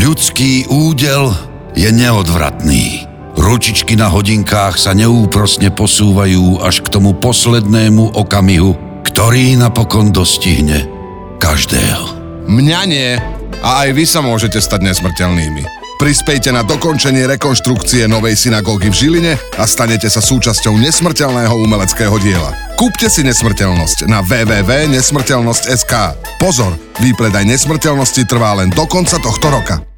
Ľudský údel je neodvratný. Ručičky na hodinkách sa neúprosne posúvajú až k tomu poslednému okamihu, ktorý napokon dostihne každého. Mňa nie. A aj vy sa môžete stať nesmrteľnými. Prispejte na dokončenie rekonštrukcie novej synagógy v Žiline a stanete sa súčasťou nesmrteľného umeleckého diela. Kúpte si Nesmrteľnosť na www.nesmrteľnosť.sk. Pozor, výpredaj Nesmrteľnosti trvá len do konca tohto roka.